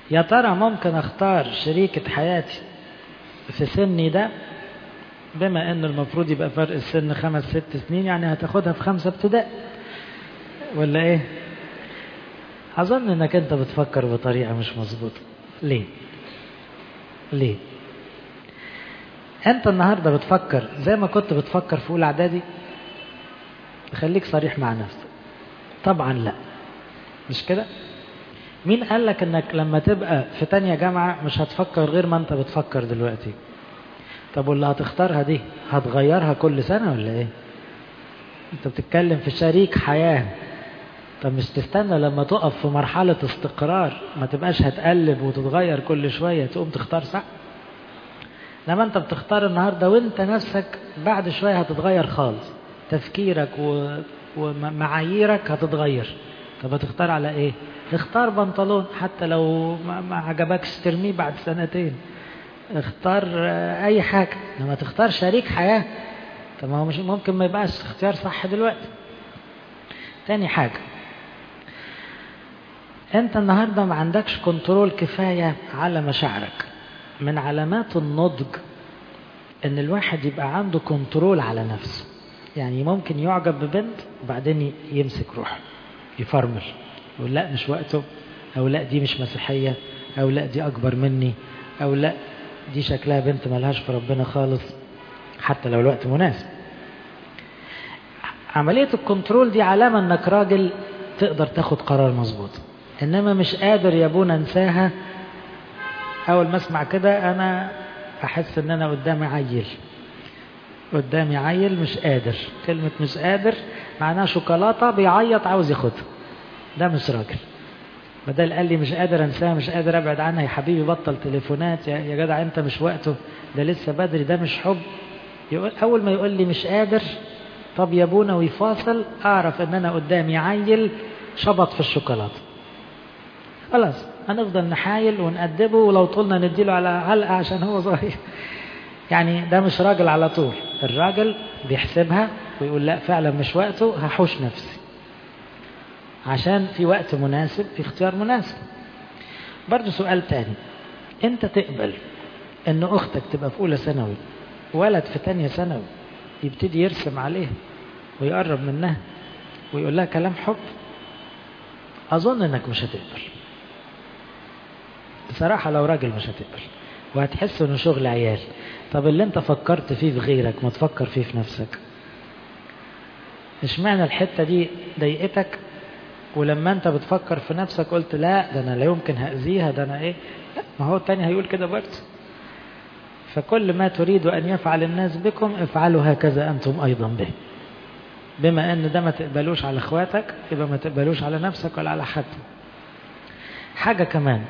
يا ترى ممكن اختار شريكة حياتي في سني ده، بما ان المفروض يبقى فرق السن 5-6 سنين، يعني هتاخدها في 5 ابتدائي ولا ايه؟ اظن انك انت بتفكر بطريقة مش مظبوطة. ليه انت النهاردة بتفكر زي ما كنت بتفكر في اولى اعدادي؟ خليك صريح مع نفسك. طبعا لا، مش كده. مين قالك انك لما تبقى في تانية جامعة مش هتفكر غير ما انت بتفكر دلوقتي؟ طب واللي هتختارها دي هتغيرها كل سنة ولا ايه؟ انت بتتكلم في شريك حياة. طب مش تستنى لما تقف في مرحلة استقرار، ما تبقاش هتقلب وتتغير كل شوية تقوم تختار صح؟ لما انت بتختار النهاردة وانت نفسك بعد شوية هتتغير خالص، تفكيرك ومعاييرك هتتغير. طب هتختار على ايه؟ اختار بنطلون حتى لو ما عجبكش ترميه بعد 2 سنين. اختار اي حاجة، لما تختار شريك حياة. طب ما هو مش ممكن ما يبقاش اختيار صح دلوقتي. تاني حاجة، انت النهاردة ما عندكش كنترول كفاية على مشاعرك. من علامات النضج ان الواحد يبقى عنده كنترول على نفسه. يعني ممكن يعجب ببنت وبعدين يمسك روحه يفرمل، يقول لا مش وقته، او لا دي مش مسيحية، او لا دي اكبر مني، او لا دي شكلها بنت ملهاش في ربنا خالص، حتى لو الوقت مناسب. عملية الكنترول دي علامة انك راجل تقدر تاخد قرار مظبوط. انما مش قادر يا ابونا انساها، اول ما اسمع كده انا احس ان انا قدامي عيل مش قادر. كلمة مش قادر معناها شوكولاتة بيعيط عاوز ياخدها، ده مش راجل. بدل قال لي مش قادر انساها، مش قادر ابعد عنها، يا حبيبي بطل تليفونات يا جدع، انت مش وقته، ده لسه بدري، ده مش حب. اول ما يقول لي مش قادر طب يا ابونا ويفاصل، اعرف ان انا قدامي عيل شبط في الشوكولاتة. خلاص هنفضل نحايل ونأدبه، ولو طولنا نديله على علقة عشان هو صغير. يعني ده مش راجل على طول. الراجل بيحسبها ويقول لا فعلا مش وقته، هحوش نفسي عشان في وقت مناسب، في اختيار مناسب. برضو سؤال تاني، انت تقبل ان اختك تبقى في اولى ثانوي، ولد في تانية ثانوي يبتدي يرسم عليها ويقرب منها ويقول لها كلام حب؟ اظن انك مش هتقبل بصراحة. لو راجل مش هتقبل، وهتحس انه شغل عيال. طب اللي انت فكرت فيه في غيرك ما تفكر فيه في نفسك. اشمعنى الحتة دي ضايقتك، ولما انت بتفكر في نفسك قلت لا ده انا لا يمكن هأذيها، ده انا ايه؟ لا، ما هو التاني هيقول كده برضه. فكل ما تريد ان يفعل الناس بكم افعلوا هكذا انتم ايضا به. بما ان ده ما تقبلوش على اخواتك، يبقى ما تقبلوش على نفسك ولا على حد. حاجة كمان،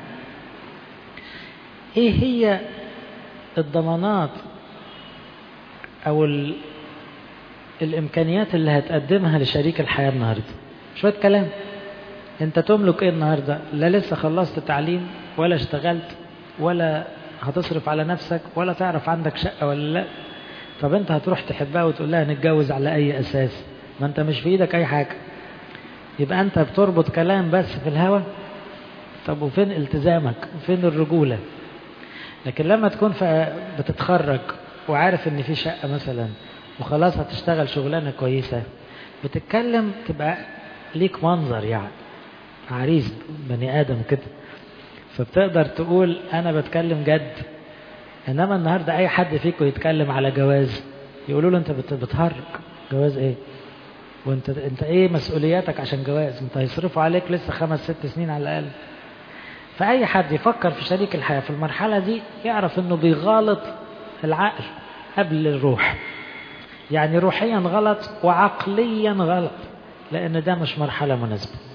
ايه هي الضمانات او الامكانيات اللي هتقدمها لشريك الحياة النهاردة؟ شوية كلام. انت تملك ايه النهاردة؟ لا لسه خلصت تعليم، ولا اشتغلت، ولا هتصرف على نفسك، ولا تعرف عندك شقة ولا لا. طب انت هتروح تحبها وتقول لها نتجوز على اي اساس؟ ما انت مش في ايدك اي حاجة. يبقى انت بتربط كلام بس في الهوى. طب وفين التزامك وفين الرجولة؟ لكن لما تكون بتتخرج وعارف ان في شقة مثلا وخلاص هتشتغل شغلانة كويسة، بتتكلم تبقى ليك منظر، يعني عريس بني آدم كده، فبتقدر تقول أنا بتكلم جد. إنما النهاردة أي حد فيكم يتكلم على جواز يقولوا له أنت بتهرج. جواز إيه؟ وأنت إيه مسؤولياتك عشان جواز؟ أنت هيصرفوا عليك لسه 5-6 سنين على الأقل. فأي حد يفكر في شريك الحياة في المرحلة دي يعرف إنه بيغالط العقل قبل الروح. يعني روحيا غلط وعقليا غلط، لأن ده مش مرحلة مناسبة.